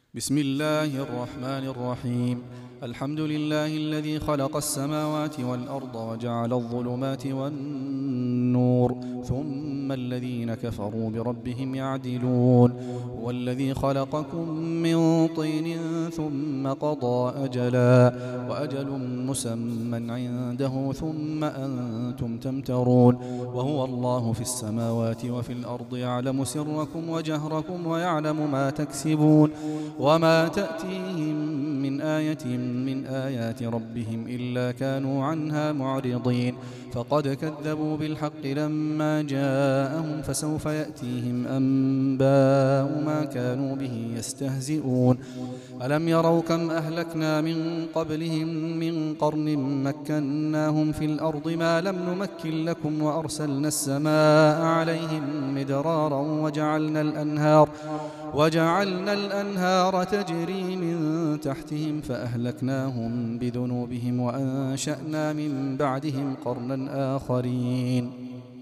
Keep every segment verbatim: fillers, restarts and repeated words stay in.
بسم الله الرحمن الرحيم. الحمد لله الذي خلق السماوات والأرض وجعل الظلمات والنور ثم الذين كفروا بربهم يعدلون. هو الذي خلقكم من طين ثم قضى أجلا وأجل مسمى عنده ثم أنتم تمترون. وهو الله في السماوات وفي الأرض يعلم سركم وجهركم ويعلم ما تكسبون وما تأتيهم من آية من آيات ربهم إلا كانوا عنها معرضين. فقد كذبوا بالحق لما جاءهم فسوف يأتيهم أنباء ما كانوا به يستهزئون. ألم يروا كم أهلكنا من قبلهم من قرن مكناهم في الأرض ما لم نمكن لكم وأرسلنا السماء عليهم مدرارا وجعلنا الأنهار وجعلنا الأنهار تجري من تحتهم فأهلكناهم بذنوبهم وأنشأنا من بعدهم قرنا آخرين.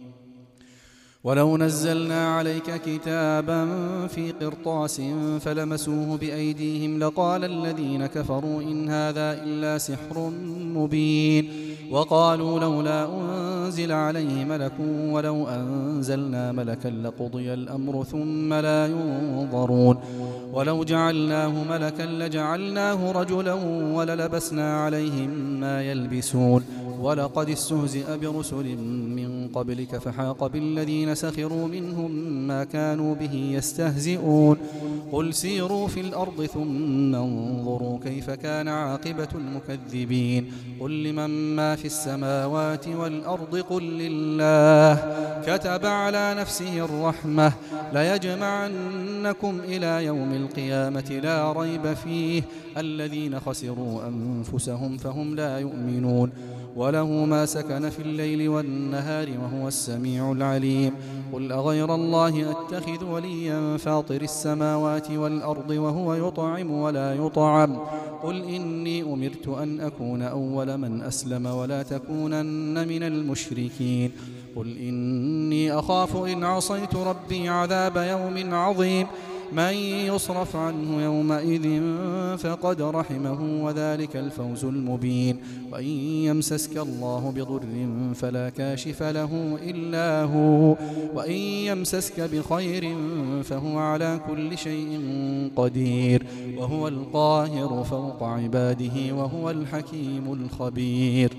ولو نزلنا عليك كتابا في قرطاس فلمسوه بأيديهم لقال الذين كفروا إن هذا إلا سحر مبين. وقالوا لولا أنزل عليه ملك ولو أنزلنا ملكا لقضي الأمر ثم لا ينظرون. ولو جعلناه ملكا لجعلناه رجلا وللبسنا عليهم ما يلبسون. ولقد استهزئ برسل من قبلك فحاق بالذين سخروا منهم ما كانوا به يستهزئون. قل سيروا في الأرض ثم انظروا كيف كان عاقبة المكذبين. قل لمن ما في السماوات والأرض قل لله كتب على نفسه الرحمة ليجمعنكم إلى يوم القيامة لا ريب فيه الذين خسروا أنفسهم فهم لا يؤمنون. وله ما سكن في الليل والنهار وهو السميع العليم. قل أغير الله أتخذ وليا فاطر السماوات والأرض وهو يطعم ولا يطعم. قل إني أمرت أن أكون أول من أسلم ولا تكونن من المشركين. قل إني أخاف إن عصيت ربي عذاب يوم عظيم. من يصرف عنه يومئذ فقد رحمه وذلك الفوز المبين. وإن يمسسك الله بضر فلا كاشف له إلا هو وإن يمسسك بخير فهو على كل شيء قدير وهو القاهر فوق عباده وهو الحكيم الخبير.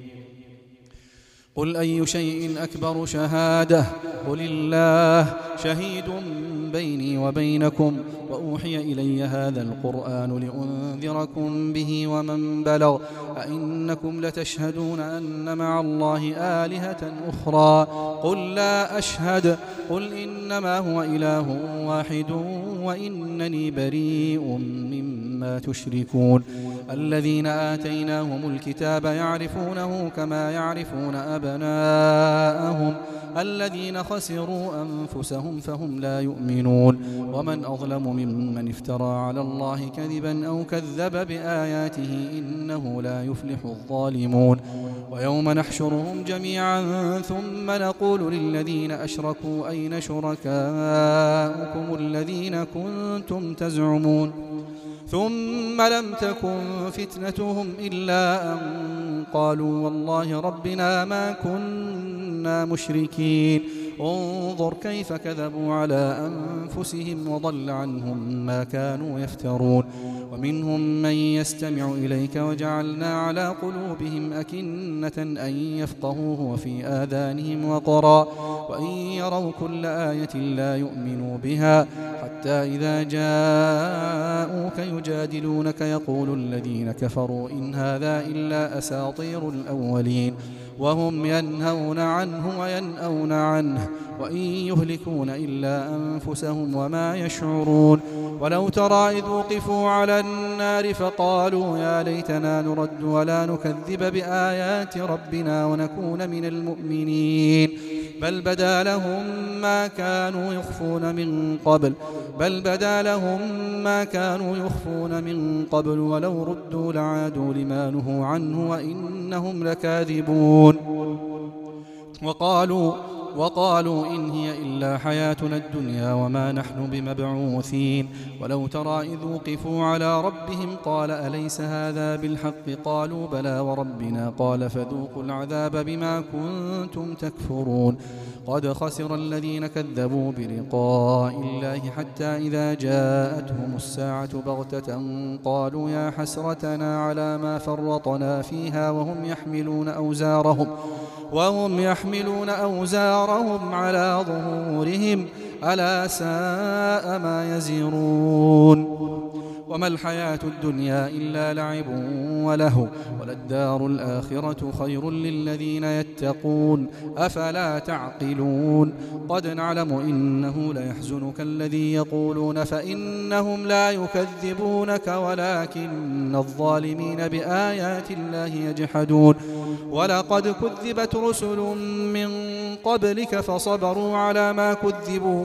قل أي شيء أكبر شهادة قل الله شهيد بيني وبينكم وأوحي إلي هذا القرآن لأنذركم به ومن بلغ أئنكم لتشهدون أن مع الله آلهة أخرى قل لا أشهد قل إنما هو إله واحد وإنني بريء مما تشركون. الذين آتيناهم الكتاب يعرفونه كما يعرفون أبناءهم الذين خسروا أنفسهم فهم لا يؤمنون. ومن أظلم ممن افترى على الله كذبا أو كذب بآياته إنه لا يفلح الظالمون. ويوم نحشرهم جميعا ثم نقول للذين أشركوا أين شركاؤكم الذين كنتم تزعمون ثم لم تكن فتنتهم إلا أن قالوا والله ربنا ما كنا مشركين. انظر كيف كذبوا على أنفسهم وضل عنهم ما كانوا يفترون. ومنهم من يستمع إليك وجعلنا على قلوبهم أكنة أن يفقهوه وفي آذانهم وقرا وإن يروا كل آية لا يؤمنوا بها حتى إذا جاءوك يجادلونك يقول الذين كفروا إن هذا إلا أساطير الأولين وهم ينهون عنه وينأون عنه وإن يهلكون إلا أنفسهم وما يشعرون. ولو ترى إذ وقفوا على النار فقالوا يا ليتنا نرد ولا نكذب بآيات ربنا ونكون من المؤمنين بل بدا لهم ما كانوا يخفون من قبل بل بدا لهم ما كانوا يخفون من قبل ولو ردوا لعادوا لما نهوا عنه وإنهم لكاذبون. وقالوا وقالوا إن هي إلا حياتنا الدنيا وما نحن بمبعوثين ولو ترى إذ وقفوا على ربهم قال أليس هذا بالحق قالوا بلى وربنا قال فذوقوا العذاب بما كنتم تكفرون قد خسر الذين كذبوا بلقاء الله حتى إذا جاءتهم الساعة بغتة قالوا يا حسرتنا على ما فرطنا فيها وهم يحملون أوزارهم وهم يحملون أوزارهم على ظهورهم ألا ساء ما يزرون وما الحياة الدنيا إلا لعب وله وللدار الآخرة خير للذين يتقون أفلا تعقلون قد نعلم إنه ليحزنك الذي يقولون فإنهم لا يكذبونك ولكن الظالمين بآيات الله يجحدون ولقد كذبت رسل من قبلك فصبروا على ما كذبوا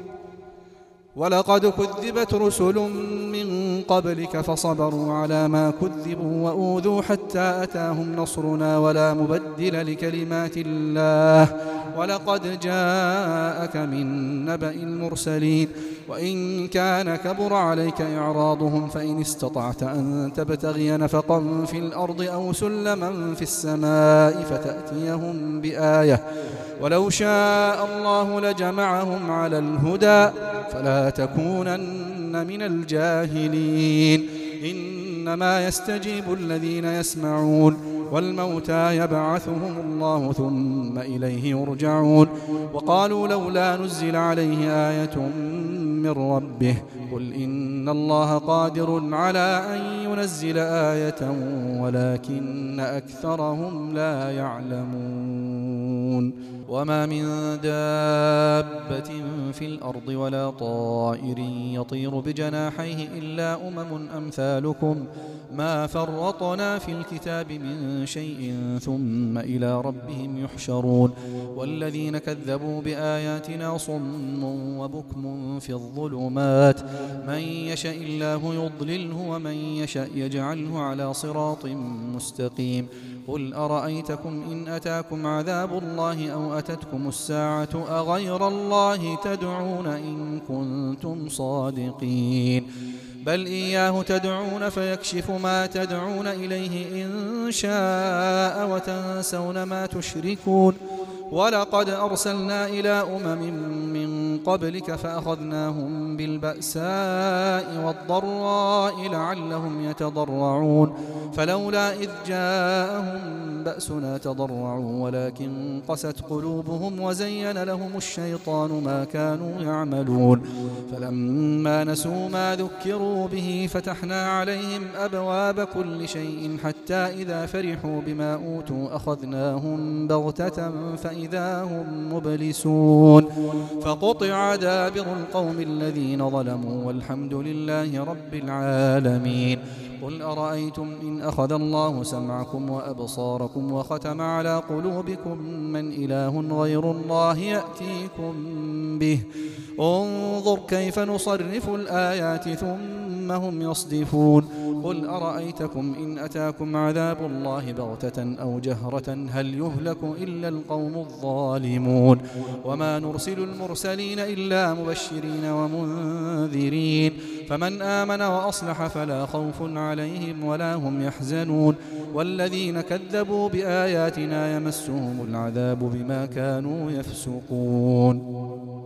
ولقد كذبت رسل من قبلك فصبروا على ما كذبوا وأوذوا حتى أتاهم نصرنا ولا مبدل لكلمات الله ولقد جاءك من نبأ المرسلين وإن كان كبر عليك إعراضهم فإن استطعت أن تبتغي نفقا في الأرض أو سلما في السماء فتأتيهم بآية ولو شاء الله لجمعهم على الهدى فلا تكونن من الجاهلين إنما يستجيب الذين يسمعون والموتى يبعثهم الله ثم إليه يرجعون وقالوا لولا نزل عليه آية من ربه قل إن الله قادر على أن ينزل آية ولكن أكثرهم لا يعلمون وما من دابة في الأرض ولا طائر يطير بجناحيه إلا أمم أمثالكم ما فرطنا في الكتاب من شيء ثم إلى ربهم يحشرون والذين كذبوا بآياتنا صم وبكم في الظلمات من يشاء الله يضلله ومن يشاء يجعله على صراط مستقيم قل أرأيتكم إن أتاكم عذاب الله أو أتتكم الساعة أغير الله تدعون إن كنتم صادقين بل إياه تدعون فيكشف ما تدعون إليه إن شاء وتنسون ما تشركون ولقد أرسلنا إلى أمم من قبلك فأخذناهم بالبأساء والضراء لعلهم يتضرعون فلولا إذ جاءهم بأسنا تضرعوا ولكن قست قلوبهم وزين لهم الشيطان ما كانوا يعملون فلما نسوا ما ذكروا به فتحنا عليهم أبواب كل شيء حتى إذا فرحوا بما أوتوا أخذناهم بغتة فإذا هم مبلسون فقطع دابر القوم الذين ظلموا والحمد لله رب العالمين قل أرأيتم إن أخذ الله سمعكم وأبصاركم وختم على قلوبكم من إله غير الله يأتيكم به انظر كيف نصرف الآيات ثم هم يصدفون قل أرأيتكم إن أتاكم عذاب الله بغتة أو جهرة هل يهلك إلا القوم الظالمون وما نرسل المرسلين إلا مبشرين ومنذرين فمن آمن وأصلح فلا خوف عليهم ولا هم يحزنون والذين كذبوا بآياتنا يمسهم العذاب بما كانوا يفسقون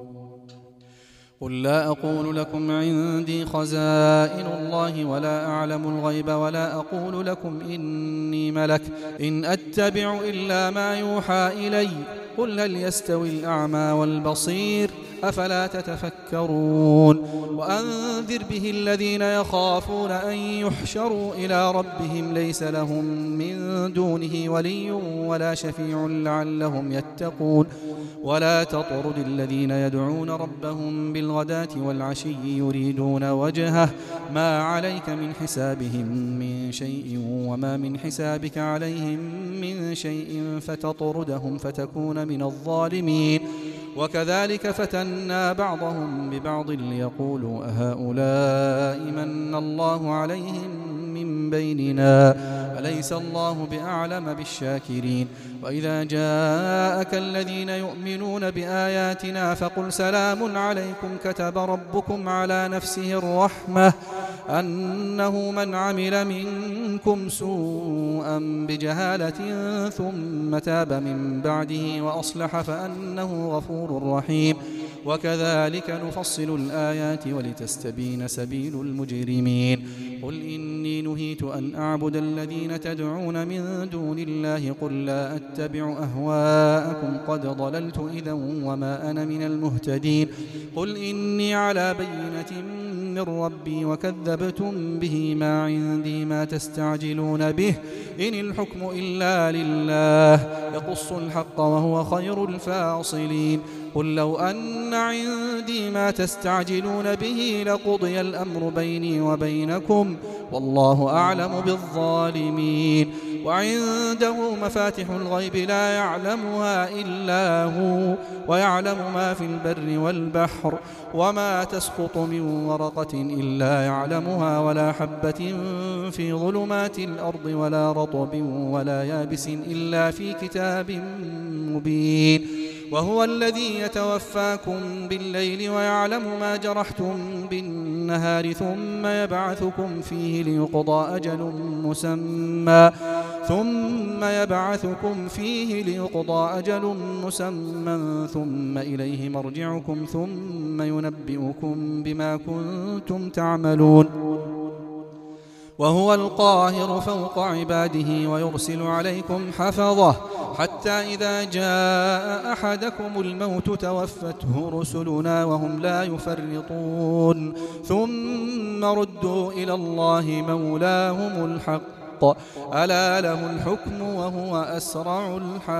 قل لا أقول لكم عندي خزائن الله ولا أعلم الغيب ولا أقول لكم إني ملك إن أتبع إلا ما يوحى إلي قل هل يستوي الأعمى والبصير أفلا تتفكرون وأنذر به الذين يخافون أن يحشروا إلى ربهم ليس لهم من دونه ولي ولا شفيع لعلهم يتقون ولا تطرد الذين يدعون ربهم بالغداة والعشي يريدون وجهه ما عليك من حسابهم من شيء وما من حسابك عليهم من شيء فتطردهم فتكون من الظالمين وكذلك فتنا بعضهم ببعض ليقولوا أهؤلاء من الله عليهم من بيننا أليس الله بأعلم بالشاكرين وإذا جاءك الذين يؤمنون بآياتنا فقل سلام عليكم كتب ربكم على نفسه الرحمة أنه من عمل منكم سوءا بجهالة ثم تاب من بعده وأصلح فأنه غفور رحيم وكذلك نفصل الآيات ولتستبين سبيل المجرمين قل إني نهيت أن أعبد الذين تدعون من دون الله قل لا أتبع أهواءكم قد ضللت إذا وما أنا من المهتدين قل إني على بينة من ربي وكذبتم به ما عندي ما تستعجلون به إن الحكم إلا لله يقص الحق وهو خير الفاصلين قل لو أن عندي ما تستعجلون به لقضي الأمر بيني وبينكم والله أعلم بالظالمين وعنده مفاتح الغيب لا يعلمها إلا هو ويعلم ما في البر والبحر وما تسقط من ورقة إلا يعلمها ولا حبة في ظلمات الأرض ولا رطب ولا يابس إلا في كتاب مبين وهو الذي يتوفاكم بالليل ويعلم ما جرحتم بالنهار ثم يبعثكم فيه ليقضى أجل مسمى ثم يبعثكم فيه ليقضى أجل مسمى ثم إليه مرجعكم ثم ينبئكم بما كنتم تعملون وهو القاهر فوق عباده ويرسل عليكم حفظه حتى إذا جاء أحدكم الموت توفته رسلنا وهم لا يفرطون ثم ردوا إلى الله مولاهم الحق ألا له الحكم وهو أسرع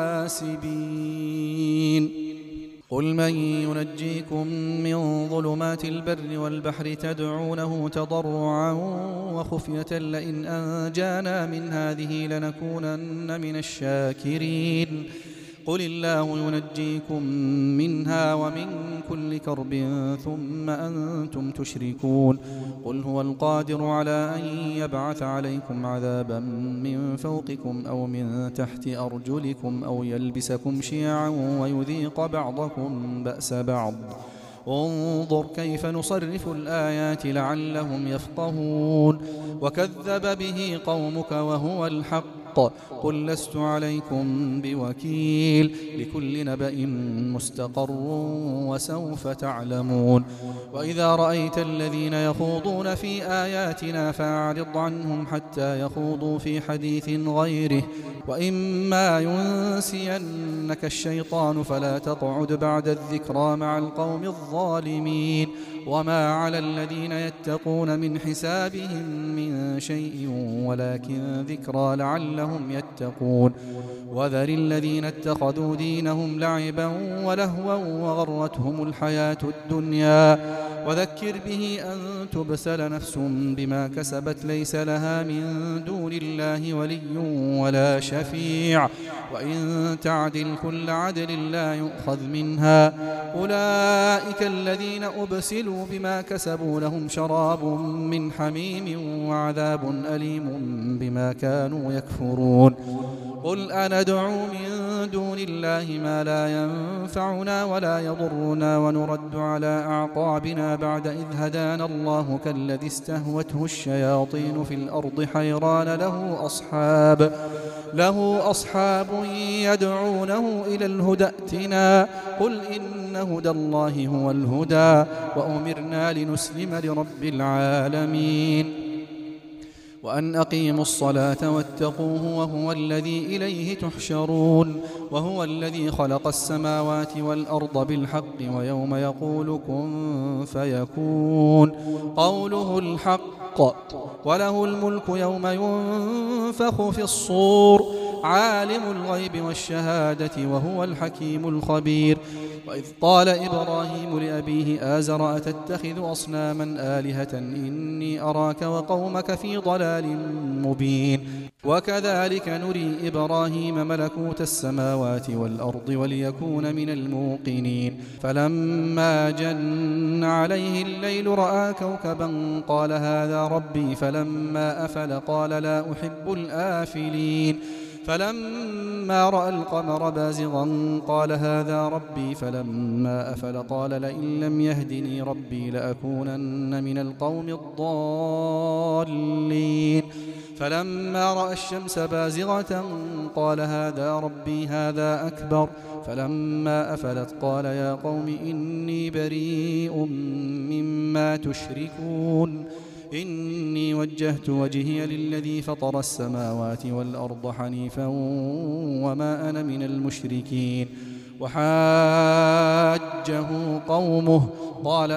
الحاسبين قل من ينجيكم من ظلمات البر والبحر تدعونه تضرعا وخفية لئن أنجانا من هذه لنكونن من الشاكرين قل الله ينجيكم منها ومن كل كرب ثم أنتم تشركون قل هو القادر على أن يبعث عليكم عذابا من فوقكم أو من تحت أرجلكم أو يلبسكم شيعا ويذيق بعضكم بأس بعض انظر كيف نصرف الآيات لعلهم يفقهون وكذب به قومك وهو الحق قل لست عليكم بوكيل لكل نبأ مستقر وسوف تعلمون وإذا رأيت الذين يخوضون في آياتنا فأعرض عنهم حتى يخوضوا في حديث غيره وإما ينسينك الشيطان فلا تقعد بعد الذكرى مع القوم الظالمين وما على الذين يتقون من حسابهم من شيء ولكن ذكرى لعلهم يتقون وذر الذين اتخذوا دينهم لعبا ولهوا وغرتهم الحياة الدنيا وذكر به أن تبسل نفس بما كسبت ليس لها من دون الله ولي ولا شفيع وإن تعدل كل عدل لا يؤخذ منها أولئك الذين أبسلوا بما كسبوا لهم شراب من حميم وعذاب أليم بما كانوا يكفرون قل أندعو من دون الله ما لا ينفعنا ولا يضرنا ونرد على أعقابنا بعد إذ هدانا الله كالذي استهوته الشياطين في الأرض حيران له أصحاب له أصحاب يدعونه إلى الهدى ائتنا قل إن هدى الله هو الهدى وأمرنا لنسلم لرب العالمين وأن أقيموا الصلاة واتقوه وهو الذي إليه تحشرون وهو الذي خلق السماوات والأرض بالحق ويوم يقول كن فيكون قوله الحق وله الملك يوم ينفخ في الصور عالم الغيب والشهادة وهو الحكيم الخبير وإذ قال إبراهيم لأبيه آزر أتتخذ أصناما آلهة إني أراك وقومك في ضلال مبين وكذلك نري إبراهيم ملكوت السماوات والأرض وليكون من الموقنين فلما جن عليه الليل رأى كوكبا قال هذا ربي فلما أفل قال لا أحب الآفلين فلما رأى القمر بازغا قال هذا ربي فلما أفل قال لئن لم يهدني ربي لأكونن من القوم الضالين فلما رأى الشمس بازغة قال هذا ربي هذا أكبر فلما أفلت قال يا قوم إني بريء مما تشركون إني وجهت وجهي للذي فطر السماوات والأرض حنيفا وما أنا من المشركين وحاجه قومه قال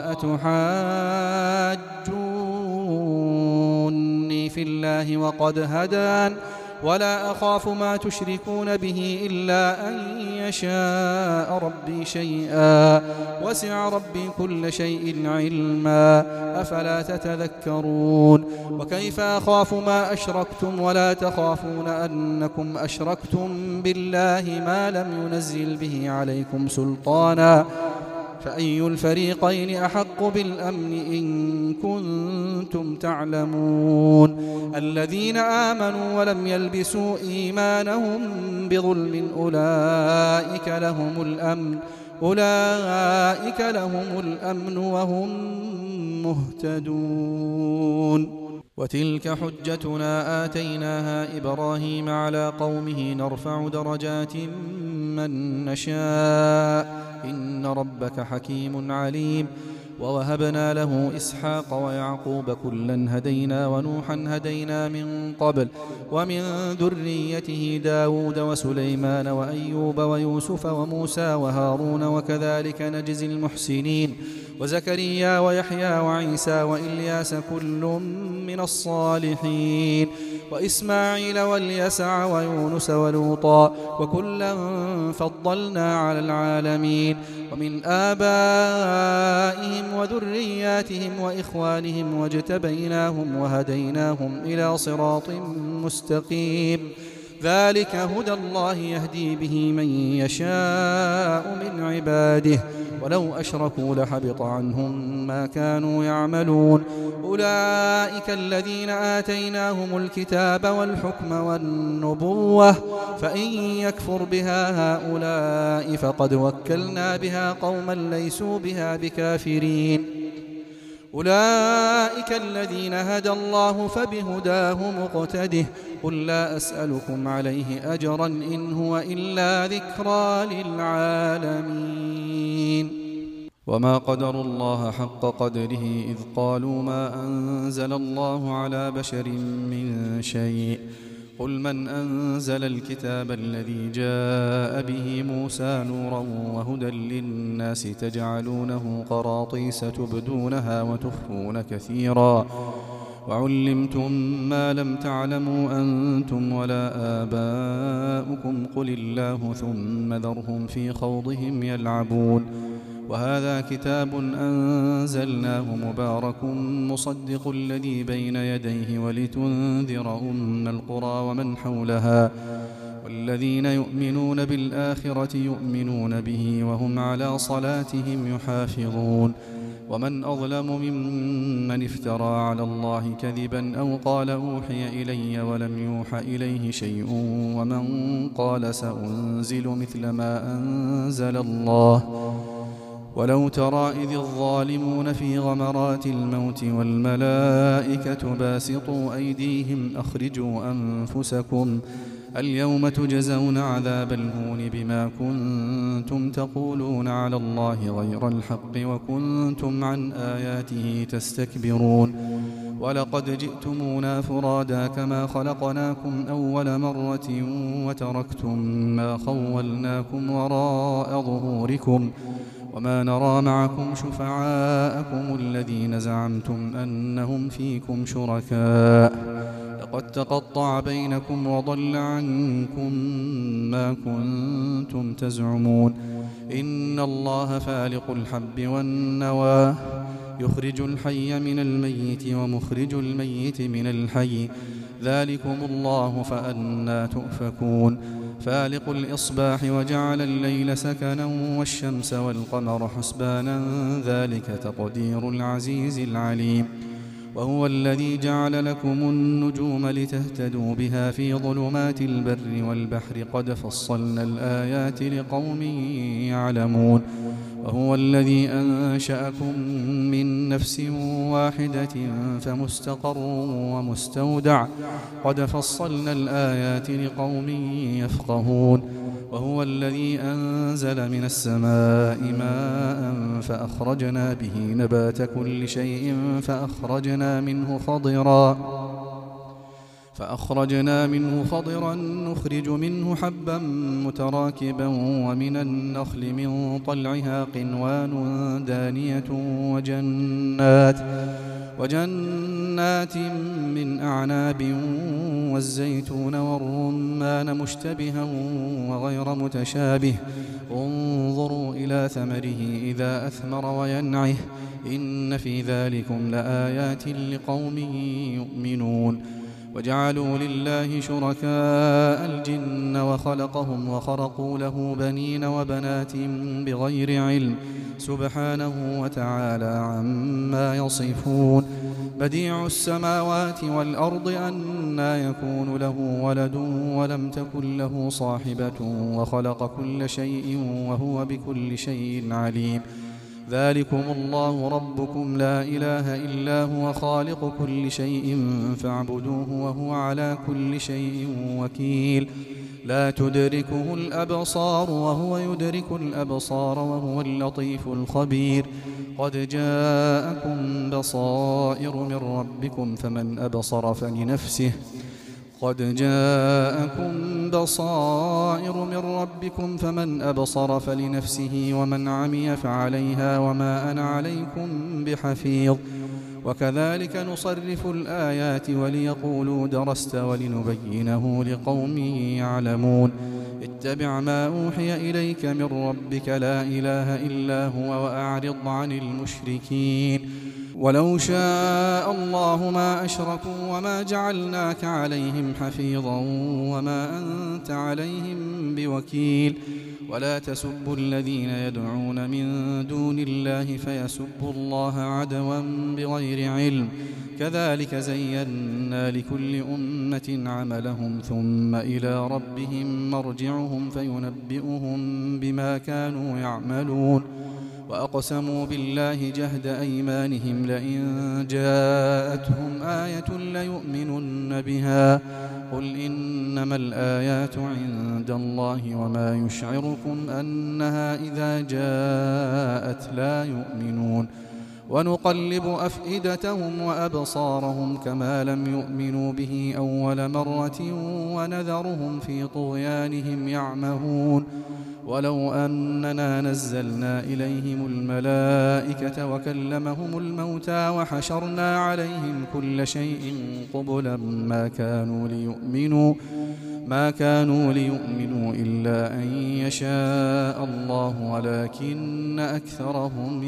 أتحاجوني في الله وقد هدان ولا أخاف ما تشركون به إلا أن يشاء ربي شيئا وسع ربي كل شيء علما أفلا تتذكرون وكيف أخاف ما أشركتم ولا تخافون أنكم أشركتم بالله ما لم ينزل به عليكم سلطانا فأي الفريقين أحق بالأمن إن كنتم تعلمون الذين آمنوا ولم يلبسوا إيمانهم بظلم أولئك لهم الأمن أولئك لهم الأمن وهم مهتدون وتلك حجتنا آتيناها إبراهيم على قومه نرفع درجات من نشاء إن ربك حكيم عليم ووهبنا له إسحاق ويعقوب كلا هدينا ونوحا هدينا من قبل ومن ذريته داود وسليمان وأيوب ويوسف وموسى وهارون وكذلك نجزي المحسنين وزكريا ويحيى وعيسى وإلياس كل من الصالحين وإسماعيل واليسع ويونس ولوطا وكلا فضلنا على العالمين ومن آبائهم وذرياتهم وإخوانهم واجتبيناهم وهديناهم إلى صراط مستقيم ذلك هدى الله يهدي به من يشاء من عباده ولو أشركوا لحبط عنهم ما كانوا يعملون أولئك الذين آتيناهم الكتاب والحكم والنبوة فإن يكفر بها هؤلاء فقد وكلنا بها قوما ليسوا بها بكافرين أولئك الذين هدى الله فبهداه مقتده قل لا أسألكم عليه أجرا إن هو إلا ذكرى للعالمين وما قدروا الله حق قدره إذ قالوا ما أنزل الله على بشر من شيء قل من أنزل الكتاب الذي جاء به موسى نورا وهدى للناس تجعلونه قراطيس تبدونها وتخفون كثيرا وعلمتم ما لم تعلموا أنتم ولا آباؤكم قل الله ثم ذرهم في خوضهم يلعبون وهذا كتاب أنزلناه مبارك مصدق الذي بين يديه ولتنذر أم القرى ومن حولها والذين يؤمنون بالآخرة يؤمنون به وهم على صلاتهم يحافظون ومن أظلم ممن افترى على الله كذبا أو قال أوحي إلي ولم يوح إليه شيء ومن قال سأنزل مثل ما أنزل الله ولو ترى إذ الظالمون في غمرات الموت والملائكة باسطوا أيديهم أخرجوا أنفسكم اليوم تجزون عذاب الهون بما كنتم تقولون على الله غير الحق وكنتم عن آياته تستكبرون ولقد جئتمونا فرادا كما خلقناكم أول مرة وتركتم ما خولناكم وراء ظهوركم وما نرى معكم شفعاءكم الذين زعمتم أنهم فيكم شركاء قد تقطع بينكم وضل عنكم ما كنتم تزعمون إن الله فالق الحب والنوى يخرج الحي من الميت ومخرج الميت من الحي ذلكم الله فأنى تؤفكون فالق الإصباح وجعل الليل سكنا والشمس والقمر حسبانا ذلك تقدير العزيز العليم وهو الذي جعل لكم النجوم لتهتدوا بها في ظلمات البر والبحر قد فصلنا الآيات لقوم يعلمون وهو الذي أنشأكم من نفس واحدة فمستقر ومستودع قد فصلنا الآيات لقوم يفقهون وهو الذي أنزل من السماء ماء فأخرجنا به نبات كل شيء فأخرجنا منه خضرا فأخرجنا منه خضرا نخرج منه حبا متراكبا ومن النخل من طلعها قنوان دانية وجنات وجنات من أعناب والزيتون والرمان مشتبها وغير متشابه انظروا إلى ثمره إذا أثمر وينعه إن في ذلكم لآيات لقوم يؤمنون وجعلوا لله شركاء الجن وخلقهم وخرقوا له بنين وبنات بغير علم سبحانه وتعالى عما يصفون بديع السماوات والأرض أنى يكون له ولد ولم تكن له صاحبة وخلق كل شيء وهو بكل شيء عليم ذلكم الله ربكم لا إله إلا هو خالق كل شيء فاعبدوه وهو على كل شيء وكيل لا تدركه الأبصار وهو يدرك الأبصار وهو اللطيف الخبير قد جاءكم بصائر من ربكم فمن أبصر فلنفسه قد جاءكم بصائر من ربكم فمن أبصر فلنفسه ومن عمي فعليها وما أنا عليكم بحفيظ وكذلك نصرف الآيات وليقولوا درست ولنبينه لقوم يعلمون اتبع ما أوحي إليك من ربك لا إله إلا هو وأعرض عن المشركين ولو شاء الله ما أشركوا وما جعلناك عليهم حفيظا وما أنت عليهم بوكيل ولا تسبوا الذين يدعون من دون الله فيسبوا الله عدوا بغير علم كذلك زينا لكل أمة عملهم ثم إلى ربهم مرجعهم فينبئهم بما كانوا يعملون وأقسموا بالله جهد أيمانهم لئن جاءتهم آية ليؤمنن بها قل إنما الآيات عند الله وما يشعركم أنها إذا جاءت لا يؤمنون ونقلب أفئدتهم وأبصارهم كما لم يؤمنوا به أول مرة ونذرهم في طغيانهم يعمهون ولو أننا نزلنا إليهم الملائكة وكلمهم الموتى وحشرنا عليهم كل شيء قبلا ما كانوا ليؤمنوا ما كانوا ليؤمنوا إلا أن يشاء الله ولكن أكثرهم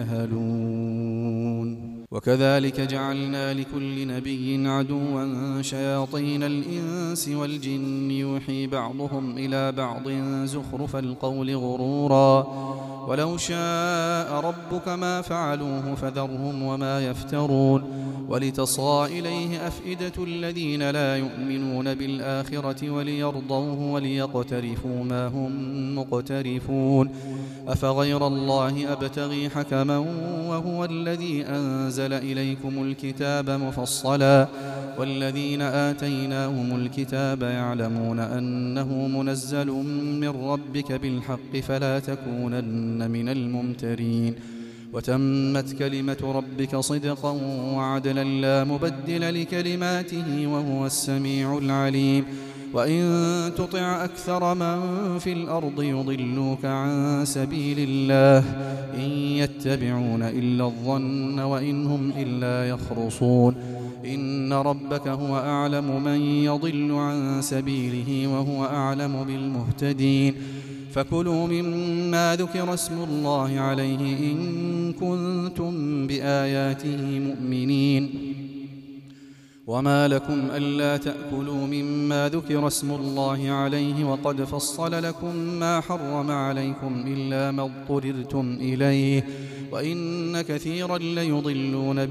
يجهلون وكذلك جعلنا لكل نبي عدوا شياطين الإنس والجن يوحي بعضهم إلى بعض زخرف القول غرورا ولو شاء ربك ما فعلوه فذرهم وما يفترون ولتصغى إليه أفئدة الذين لا يؤمنون بالآخرة وليرضوه وليقترفوا ما هم مقترفون أفغير الله أبتغي حكما وهو الذي أنزل إليكم الكتاب مفصلا والذين آتيناهم الكتاب يعلمون أنه منزل من ربك بالحق فلا تكونن من الممترين وتمت كلمة ربك صدقا وعدلا لا مبدل لكلماته وهو السميع العليم وإن تطع أكثر من في الأرض يضلوك عن سبيل الله إن يتبعون إلا الظن وإن هم إلا يخرصون إن ربك هو أعلم من يضل عن سبيله وهو أعلم بالمهتدين فكلوا مما ذكر اسم الله عليه إن كنتم بآياته مؤمنين وما لكم ألا تأكلوا مما ذكر اسم الله عليه وقد فصل لكم ما حرم عليكم إلا ما اضطررتم إليه وإن كثيرا ليضلون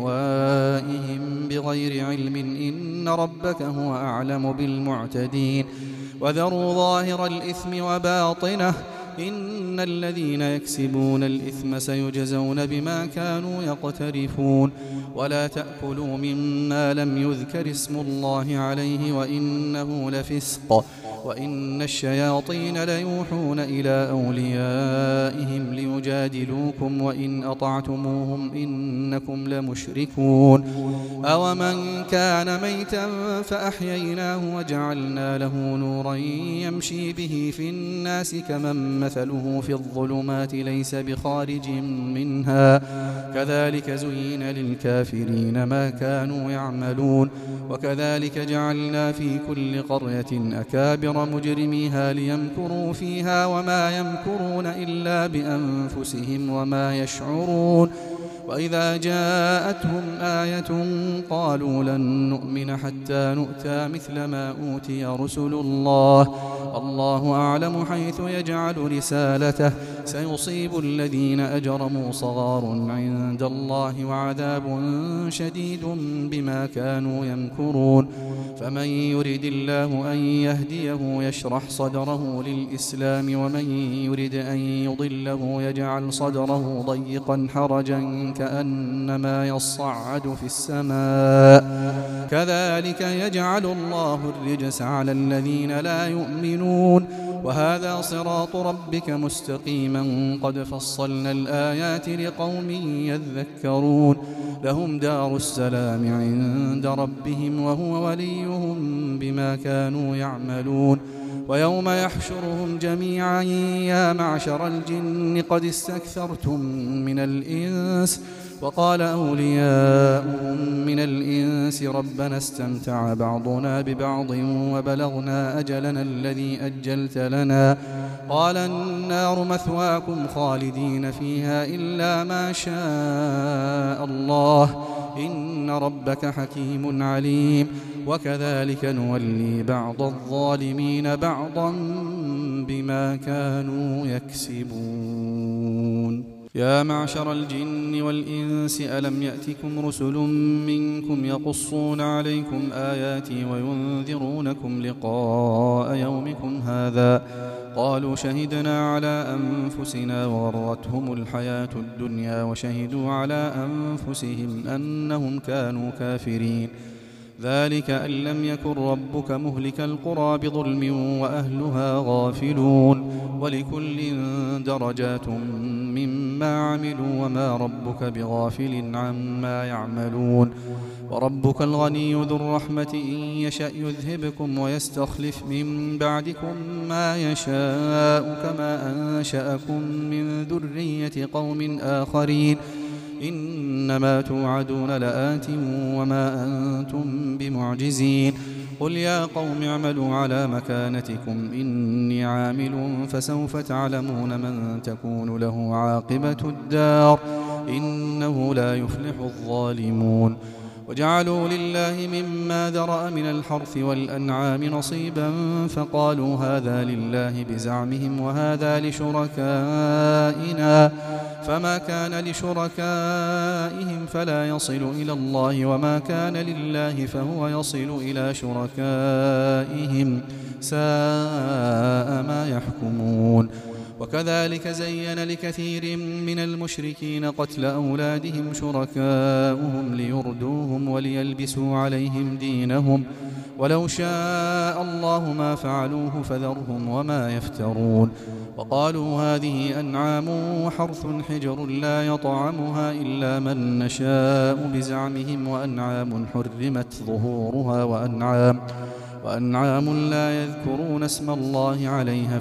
بأهوائهم بغير علم إن ربك هو أعلم بالمعتدين وذروا ظاهر الإثم وباطنه إن الذين يكسبون الإثم سيجزون بما كانوا يقترفون ولا تأكلوا مما لم يذكر اسم الله عليه وإنه لفسق وإن الشياطين ليوحون إلى أوليائهم ليجادلوكم وإن أطعتموهم إنكم لمشركون أومن كان ميتا فأحييناه وجعلنا له نورا يمشي به في الناس كمن مثله في الظلمات ليس بخارج منها كذلك زين للكافرين ما كانوا يعملون وكذلك جعلنا في كل قرية أكابر مجرميها ليمكروا فيها وما يمكرون إلا بأنفسهم وما يشعرون وإذا جاءتهم آية قالوا لن نؤمن حتى نؤتى مثل ما أوتي رسل الله الله أعلم حيث يجعل رسالته سيصيب الذين أجرموا صغار عند الله وعذاب شديد بما كانوا يمكرون فمن يرد الله أن يهديه يشرح صدره للإسلام ومن يرد أن يضله يجعل صدره ضيقا حرجا كأنما يصعد في السماء كذلك يجعل الله الرجس على الذين لا يؤمنون وهذا صراط ربك مستقيما قد فصلنا الآيات لقوم يذكرون لهم دار السلام عند ربهم وهو وليهم بما كانوا يعملون ويوم يحشرهم جميعا يا معشر الجن قد استكثرتم من الإنس وقال أولياؤهم من الإنس ربنا استمتع بعضنا ببعض وبلغنا أجلنا الذي أجلت لنا قال النار مثواكم خالدين فيها إلا ما شاء الله إن ربك حكيم عليم وكذلك نولي بعض الظالمين بعضا بما كانوا يكسبون يا معشر الجن والإنس ألم يأتكم رسل منكم يقصون عليكم آياتي وينذرونكم لقاء يومكم هذا قالوا شهدنا على أنفسنا وغرتهم الحياة الدنيا وشهدوا على أنفسهم أنهم كانوا كافرين ذلك أن لم يكن ربك مهلك القرى بظلم وأهلها غافلون ولكل درجات مما عملوا وما ربك بغافل عما يعملون وربك الغني ذو الرحمة إن يشأ يذهبكم ويستخلف من بعدكم ما يشاء كما أنشأكم من ذرية قوم آخرين إنما توعدون لآت وما أنتم بمعجزين قل يا قوم اعملوا على مكانتكم إني عامل فسوف تعلمون من تكون له عاقبة الدار إنه لا يفلح الظالمون وجعلوا لله مما ذرأ من الحرث والأنعام نصيبا فقالوا هذا لله بزعمهم وهذا لشركائنا فما كان لشركائهم فلا يصل إلى الله وما كان لله فهو يصل إلى شركائهم ساء ما يحكمون وكذلك زين لكثير من المشركين قتل أولادهم شركاؤهم ليردوهم وليلبسوا عليهم دينهم ولو شاء الله ما فعلوه فذرهم وما يفترون وقالوا هذه أنعام وحرث حجر لا يطعمها إلا من نشاء بزعمهم وأنعام حرمت ظهورها وأنعام وأنعام لا يذكرون اسم الله عليها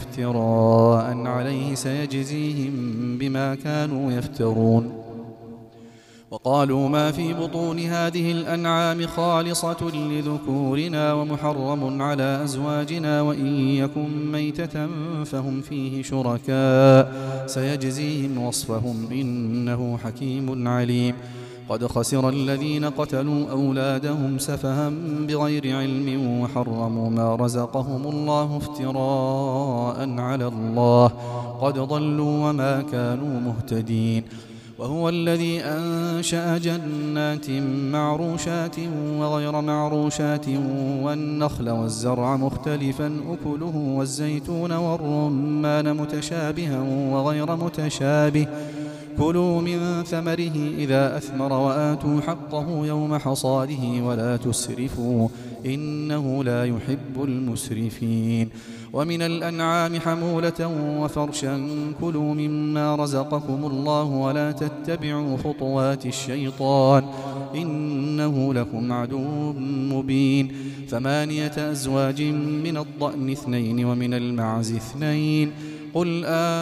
افتراء عليه سيجزيهم بما كانوا يفترون وقالوا ما في بطون هذه الأنعام خالصة لذكورنا ومحرم على أزواجنا وإن يكن ميتة فهم فيه شركاء سيجزيهم وصفهم إنه حكيم عليم. قد خسر الذين قتلوا أولادهم سفها بغير علم وحرموا ما رزقهم الله افتراء على الله قد ضلوا وما كانوا مهتدين. وهو الذي أنشأ جنات معروشات وغير معروشات والنخل والزرع مختلفا أكله والزيتون والرمان متشابها وغير متشابه كلوا من ثمره إذا أثمر وآتوا حقه يوم حصاده ولا تسرفوا إنه لا يحب المسرفين. ومن الأنعام حمولة وفرشا كلوا مما رزقكم الله ولا تتبعوا خطوات الشيطان إنه لكم عدو مبين. ثمانية أزواج من الضأن اثنين ومن المعز اثنين قل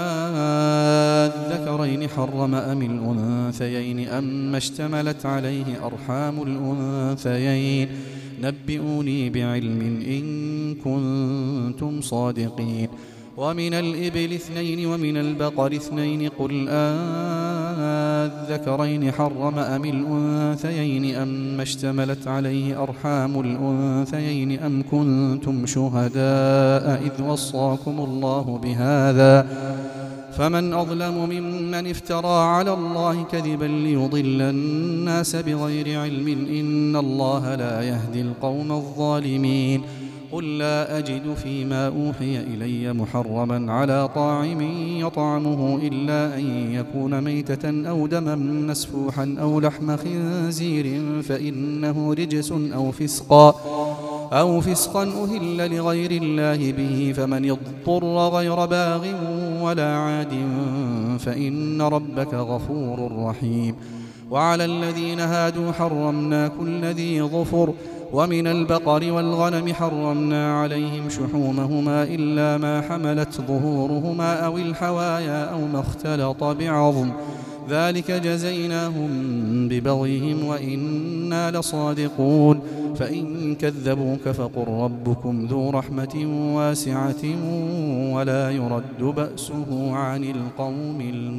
آذكرين حرم أم الأنثيين أم اشتملت عليه أرحام الأنثيين نبئوني بعلم إن كنتم صادقين. ومن الإبل اثنين ومن البقر اثنين قل آذكرين حرم أم الأنثيين أم اشتملت عليه أرحام الأنثيين أم كنتم شهداء إذ وصاكم الله بهذا فمن أظلم ممن افترى على الله كذبا ليضل الناس بغير علم إن الله لا يهدي القوم الظالمين. قل لا أجد فيما أوحي إلي محرما على طاعم يطعمه إلا أن يكون ميتة أو دما مسفوحا أو لحم خنزير فإنه رجس أو فسقا أو فسقا أهل لغير الله به فمن يضطر غير باغ ولا عاد فإن ربك غفور رحيم. وعلى الذين هادوا حرمنا كل ذي ظفر ومن البقر والغنم حرمنا عليهم شحومهما إلا ما حملت ظهورهما أو الحوايا أو ما اختلط بعظم ذلك جزيناهم ببغيهم وإنا لصادقون. فإن كذبوك فقل ربكم ذو رحمة واسعة ولا يرد بأسه عن القوم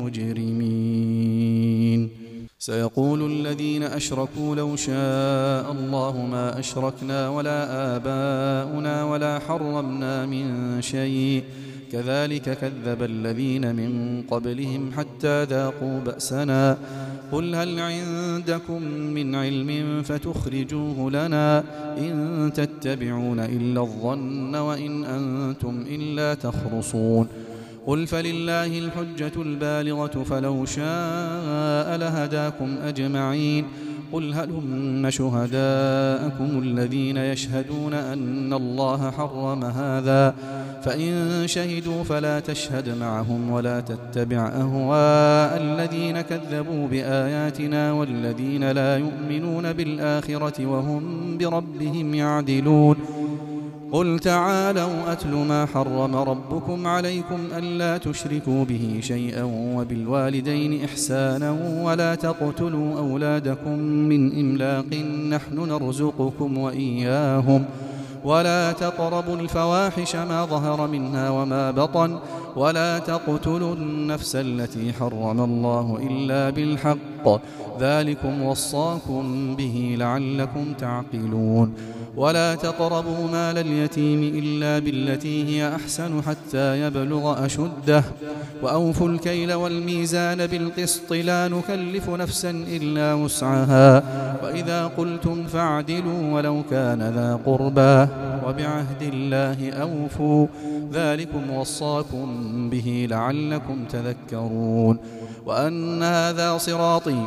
المجرمين. سيقول الذين أشركوا لو شاء الله ما أشركنا ولا آباؤنا ولا حرمنا من شيء كذلك كذب الذين من قبلهم حتى ذاقوا بأسنا قل هل عندكم من علم فتخرجوه لنا إن تتبعون إلا الظن وإن أنتم إلا تخرصون. قل فلله الحجة البالغة فلو شاء لهداكم أجمعين. قل هلم شهداءكم الذين يشهدون أن الله حرم هذا فإن شهدوا فلا تشهد معهم ولا تتبع أهواء الذين كذبوا بآياتنا والذين لا يؤمنون بالآخرة وهم بربهم يعدلون. قل تعالوا أتل ما حرم ربكم عليكم ألا تشركوا به شيئا وبالوالدين إحسانا ولا تقتلوا أولادكم من إملاق نحن نرزقكم وإياهم ولا تقربوا الفواحش ما ظهر منها وما بطن ولا تقتلوا النفس التي حرم الله إلا بالحق ذلكم وصاكم به لعلكم تعقلون. ولا تقربوا مال اليتيم إلا بالتي هي أحسن حتى يبلغ أشده وأوفوا الكيل والميزان بالقسط لا نكلف نفسا إلا وسعها وإذا قلتم فاعدلوا ولو كان ذا قربى وبعهد الله أوفوا ذلكم وصاكم به لعلكم تذكرون. وأن هذا صراطي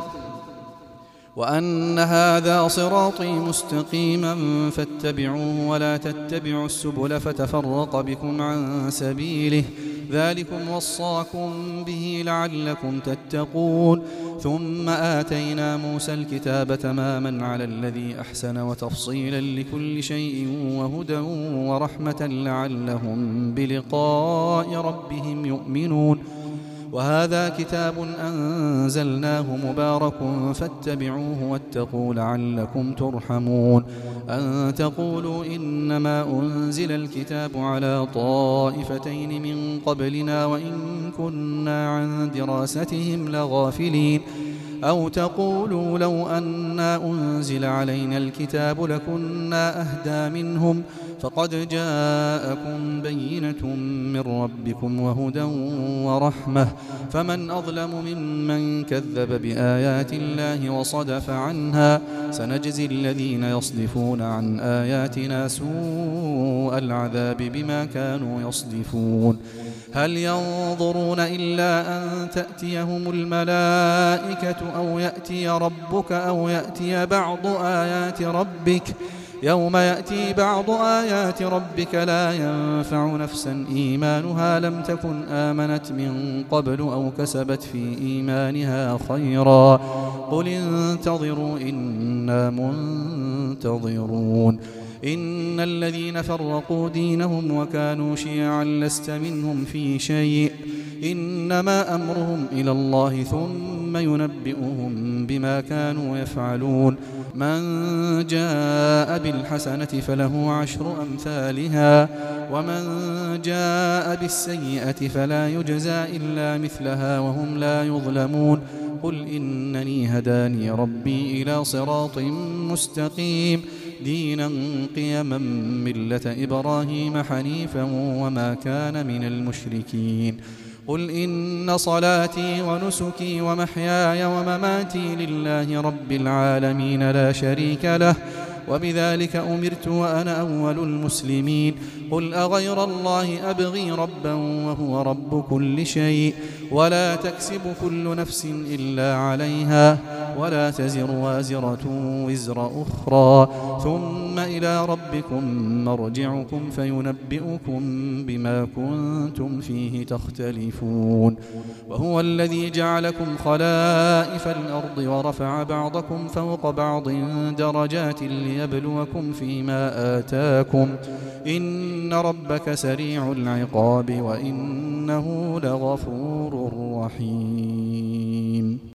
وأن هذا صراطي مستقيما فاتبعوه ولا تتبعوا السبل فتفرق بكم عن سبيله ذلكم وصاكم به لعلكم تتقون. ثم آتينا موسى الكتاب تماما على الذي أحسن وتفصيلا لكل شيء وهدى ورحمة لعلهم بلقاء ربهم يؤمنون. وهذا كتاب أنزلناه مبارك فاتبعوه واتقوا لعلكم ترحمون أن تقولوا إنما أنزل الكتاب على طائفتين من قبلنا وإن كنا عن دراستهم لغافلين أو تقولوا لو أنا أنزل علينا الكتاب لكنا أهدى منهم فقد جاءكم بينة من ربكم وهدى ورحمة فمن أظلم ممن كذب بآيات الله وصدف عنها سنجزي الذين يصدفون عن آياتنا سوء العذاب بما كانوا يصدفون هل ينظرون إلا أن تأتيهم الملائكة أو يأتي ربك أو يأتي بعض آيات ربك يوم يأتي بعض آيات ربك لا ينفع نفسا إيمانها لم تكن آمنت من قبل أو كسبت في إيمانها خيرا قل انتظروا إنا منتظرون إن الذين فرقوا دينهم وكانوا شيعا لست منهم في شيء إنما أمرهم إلى الله ثم ينبئهم بما كانوا يفعلون من جاء بالحسنة فله عشر أمثالها ومن جاء بالسيئة فلا يجزى إلا مثلها وهم لا يظلمون قل إنني هداني ربي إلى صراط مستقيم دينا قيما ملة إبراهيم حنيفا وما كان من المشركين قل إن صلاتي ونسكي ومحياي ومماتي لله رب العالمين لا شريك له وبذلك أمرت وأنا أول المسلمين قل أغير الله أبغي ربا وهو رب كل شيء ولا تكسب كل نفس إلا عليها ولا تزر وازرة وزر أخرى ثم إلى ربكم مرجعكم فينبئكم بما كنتم فيه تختلفون وهو الذي جعلكم خلائف الأرض ورفع بعضكم فوق بعض درجات ليبلوكم فيما آتاكم إن ربك سريع العقاب وإنه لغفور رحيم